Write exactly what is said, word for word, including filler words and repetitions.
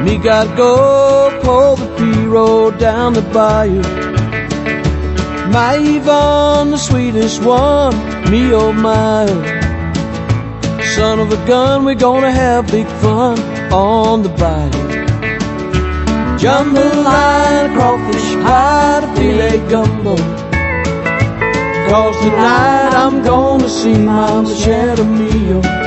Me gotta go pull the P-road down the bayou. My Yvonne, the sweetest one, me oh my. Son of a gun, we're gonna have big fun on the bayou. Jambalaya, crawfish pie, filet gumbo. Cause tonight I'm gonna see Mama Shadomio.